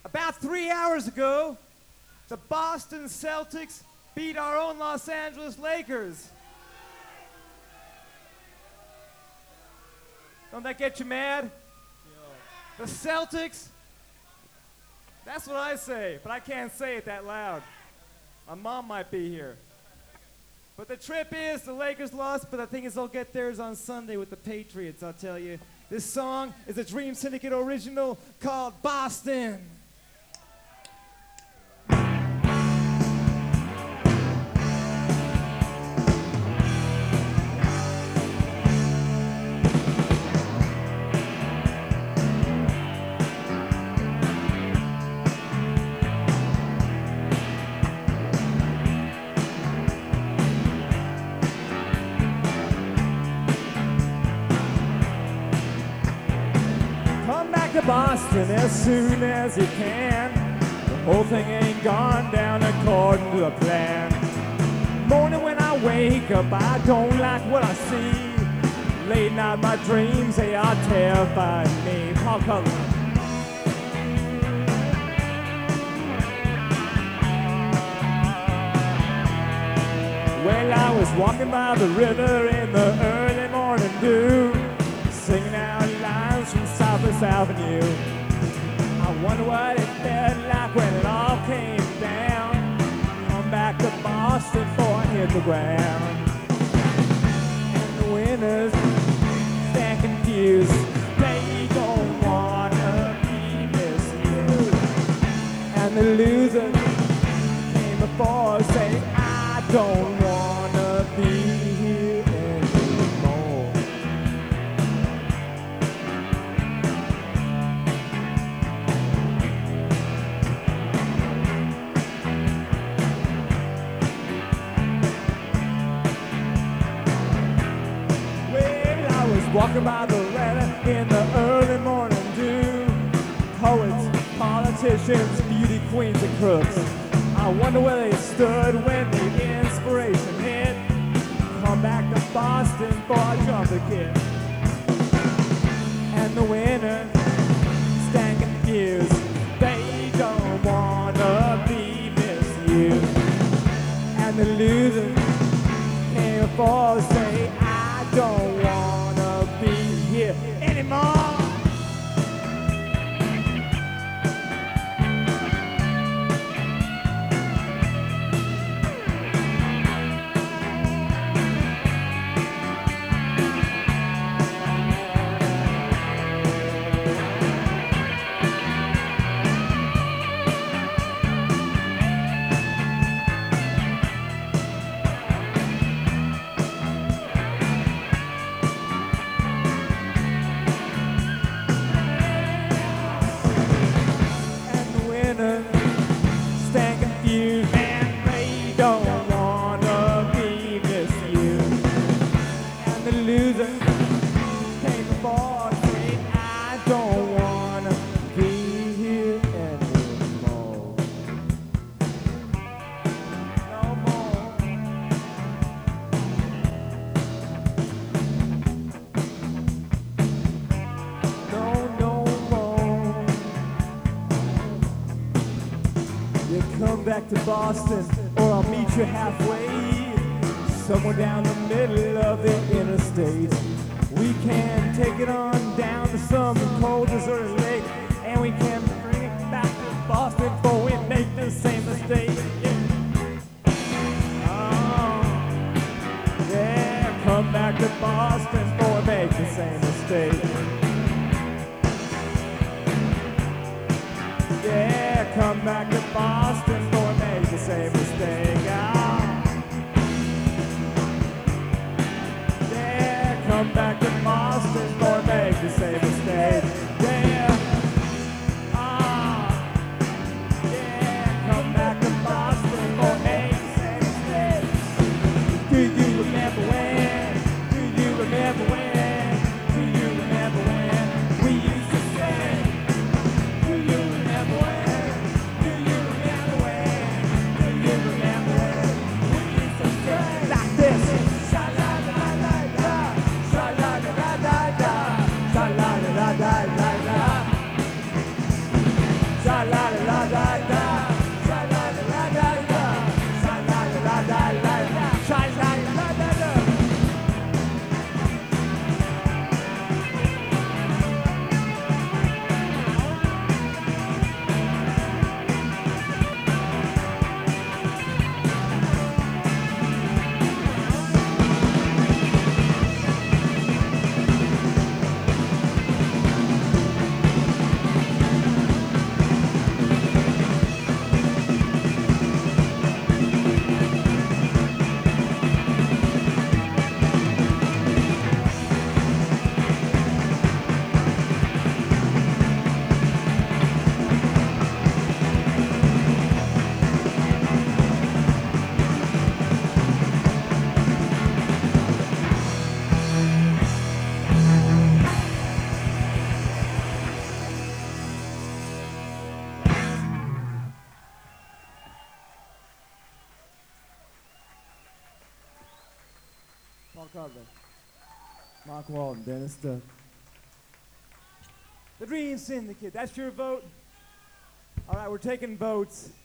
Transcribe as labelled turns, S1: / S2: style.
S1: About 3 hours ago, the Boston Celtics beat our own Los Angeles Lakers. Don't that get you mad? The Celtics? That's what I say, but I can't say it that loud. My mom might be here. But the trip is, the Lakers lost, but the thing is they'll get theirs on Sunday with the Patriots, I'll tell you. This song is a Dream Syndicate original called Boston. Boston as soon as you can. The whole thing ain't gone down according to the plan. Morning when I wake up, I don't like what I see. Late night my dreams, they are terrifying me. Paul Cutler. Well, I was walking by the river in the early morning dew, singing out lines from Southwest Avenue. I wonder what it felt like when it all came down. Come back to Boston before I hit the ground. And the winners stand confused. They don't wanna be missed you. And the losers came before say, I don't wanna be here anymore. Walking by the river in the early morning dew. Poets, politicians, beauty queens and crooks. I wonder where they stood when the inspiration hit. Come back to Boston for a trumpet kid. And the winners stand confused. They don't wanna be misused. And the losers came for to say, I don't wanna be here anymore. Stand confused and they don't wanna be misused. And the loser came before saying, I don't wanna be here anymore. No more. No more. You come back to Boston, or I'll meet you halfway, somewhere down the middle of the interstate. We can take it on down to some cold deserted lake, and we can bring it back to Boston before we make the same mistake. Oh, yeah, come back to Boston before we make the same mistake. Yeah, come back to Boston before we make the same mistake. Oh. Yeah, come back to Boston before we make the same mistake. Yeah. Oh. Yeah, come back to Boston before we make the same mistake. Do you remember when? Do you remember when? Do you remember when we used to say? Do you remember when? Do you remember? Paul Cutler, Mark Walton, Dennis Duck. The Dream Syndicate, that's your vote? All right, we're taking votes.